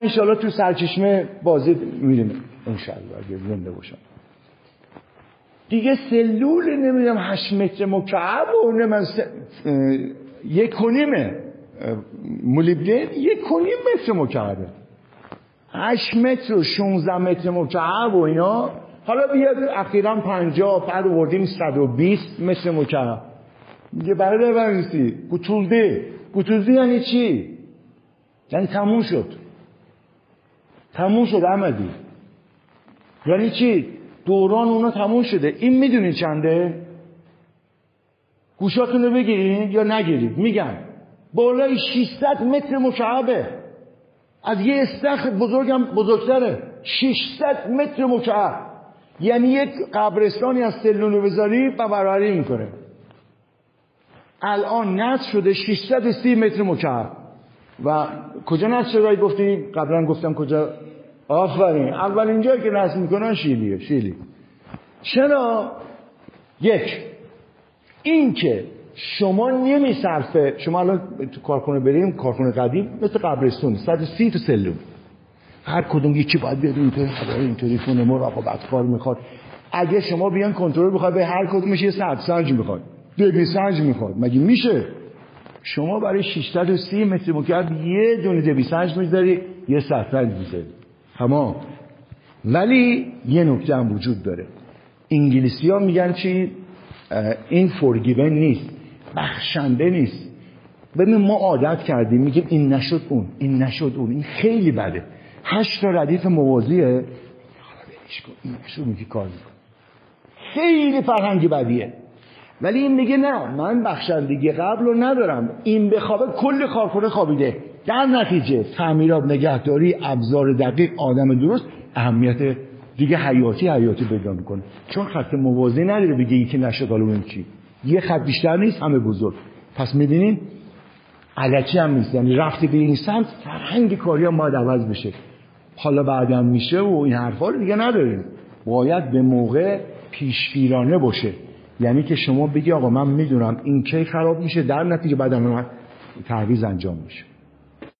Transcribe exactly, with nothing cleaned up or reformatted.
انشالله تو سرچشمه بازی میریم انشالله اگه زنده باشم. دیگه سلول نمیدونم هشت متر مکعب و نمیدونم یک و نیمه مولیبدن یک و نیم متر مکعبه، هشت متر و شانزده متر مکعب و اینا. حالا بیاد اخیراً پنجاه بعد آوردیم صد و بیست متر مکعب. میگه برای بنویسی گتولده. گتولده یعنی چی؟ یعنی تموم شد. تموم شد احمدی. یعنی چی؟ دوران اونا تموم شده. این میدونی چنده؟ گوشاتون رو بگیرید یا نگیرید. میگم بالای ششصد متر مکعبه. از یه استخر بزرگم بزرگتره. ششصد متر مکعب. یعنی یک قبرستانی از سلول بذاری برابری میکنه. الان نصب شده ششصد و سی متر مکعب. و کجا نصب شده گفتی؟ قبلا گفتم کجا؟ آفرین. اولین جایی که نصب میکنن شیلیه. شیلی. چرا؟ یک، این که شما نمیصرفه. شما الان تو کارخونه بریم، کارخونه قدیم مثل قبرستون صد و سی تا سلول، هر کدوم یکی باید بیاد اینطوری خدای اینطوری کنه، مراقبت کار میخواد. اگه شما بیان کنترل بخواد به هر کدومش یه سطح سنج میخواد، دیگه سنج میخواد، مگه میشه؟ شما برای ششصد و سی متر مکعب یه دونه دیوی سنج میذاری، یه سطح سنج میذاری. تمام. ولی یه نکته هم وجود داره. انگلیسی ها میگن چی؟ این فورگیون نیست، بخشنده نیست. ببین ما عادت کردیم میگیم این نشد اون، این نشد اون، این خیلی بده. هشت تا ردیف موازیه، حالا بریش کن، این نشد میگه کار میکن. خیلی فرهنگی بدیه. ولی این میگه نه، من بخشندگی قبل رو ندارم، این بخوابه کل کارخونه خوابیده. در نتیجه تعمیرات، نگهداری، ابزار دقیق، آدم درست اهمیت دیگه حیاتی حیاتی پیدا میکنه. چون خط موازی نداره بگه یکی نشد حالا اون چی. یه خط بیشتر نیست، همه بزرگ. پس میدونین علکی هم نیست. یعنی رفتی به این سمت فرهنگ کاری هم باید عوض بشه. حالا بعدم میشه و این حرفا رو دیگه نداریم. باید به موقع پیشگیرانه باشه. یعنی که شما بگی آقا من میدونم این کی خراب میشه، در نتیجه بعدم تعویض انجام میشه.